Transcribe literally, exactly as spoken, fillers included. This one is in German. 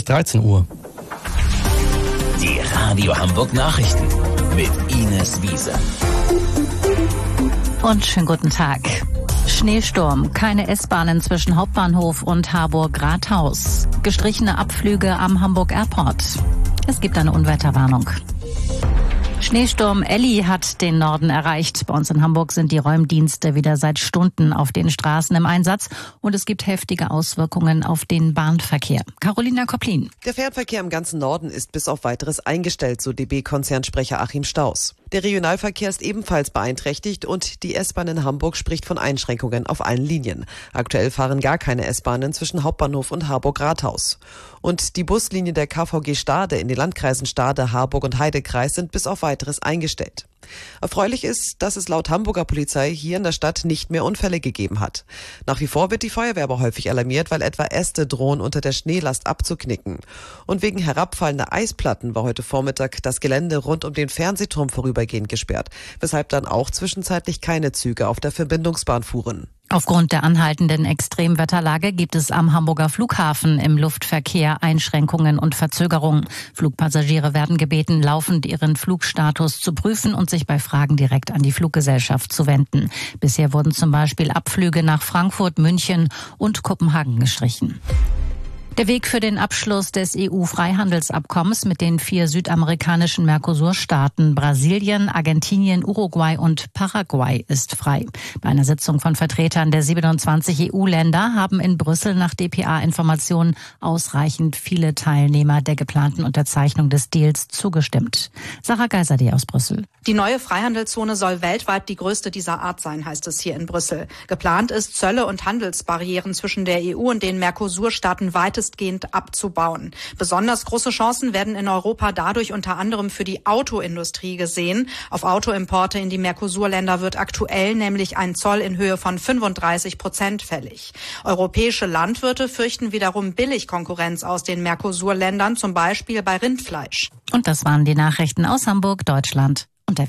dreizehn Uhr. Die Radio Hamburg Nachrichten mit Ines Wiese. Und schönen guten Tag. Schneesturm, keine S-Bahnen zwischen Hauptbahnhof und Harburg-Rathaus. Gestrichene Abflüge am Hamburg Airport. Es gibt eine Unwetterwarnung. Schneesturm Elli hat den Norden erreicht. Bei uns in Hamburg sind die Räumdienste wieder seit Stunden auf den Straßen im Einsatz und es gibt heftige Auswirkungen auf den Bahnverkehr. Carolina Kopplin. Der Fernverkehr im ganzen Norden ist bis auf Weiteres eingestellt, so D B-Konzernsprecher Achim Staus. Der Regionalverkehr ist ebenfalls beeinträchtigt und die S-Bahn in Hamburg spricht von Einschränkungen auf allen Linien. Aktuell fahren gar keine S-Bahnen zwischen Hauptbahnhof und Harburg-Rathaus. Und die Buslinien der K V G Stade in den Landkreisen Stade, Harburg und Heidekreis sind bis auf Weiteres eingestellt. Erfreulich ist, dass es laut Hamburger Polizei hier in der Stadt nicht mehr Unfälle gegeben hat. Nach wie vor wird die Feuerwehr aber häufig alarmiert, weil etwa Äste drohen, unter der Schneelast abzuknicken. Und wegen herabfallender Eisplatten war heute Vormittag das Gelände rund um den Fernsehturm vorübergehend gesperrt, weshalb dann auch zwischenzeitlich keine Züge auf der Verbindungsbahn fuhren. Aufgrund der anhaltenden Extremwetterlage gibt es am Hamburger Flughafen im Luftverkehr Einschränkungen und Verzögerungen. Flugpassagiere werden gebeten, laufend ihren Flugstatus zu prüfen und sich bei Fragen direkt an die Fluggesellschaft zu wenden. Bisher wurden zum Beispiel Abflüge nach Frankfurt, München und Kopenhagen gestrichen. Der Weg für den Abschluss des E U-Freihandelsabkommens mit den vier südamerikanischen Mercosur-Staaten Brasilien, Argentinien, Uruguay und Paraguay ist frei. Bei einer Sitzung von Vertretern der siebenundzwanzig E U-Länder haben in Brüssel nach D P A-Informationen ausreichend viele Teilnehmer der geplanten Unterzeichnung des Deals zugestimmt. Sarah Geiserde aus Brüssel. Die neue Freihandelszone soll weltweit die größte dieser Art sein, heißt es hier in Brüssel. Geplant ist, Zölle und Handelsbarrieren zwischen der E U und den Mercosur-Staaten weitestgehend abzubauen. Besonders große Chancen werden in Europa dadurch unter anderem für die Autoindustrie gesehen. Auf Autoimporte in die Mercosur-Länder wird aktuell nämlich ein Zoll in Höhe von fünfunddreißig Prozent fällig. Europäische Landwirte fürchten wiederum Billigkonkurrenz aus den Mercosur-Ländern, zum Beispiel bei Rindfleisch. Und das waren die Nachrichten aus Hamburg, Deutschland.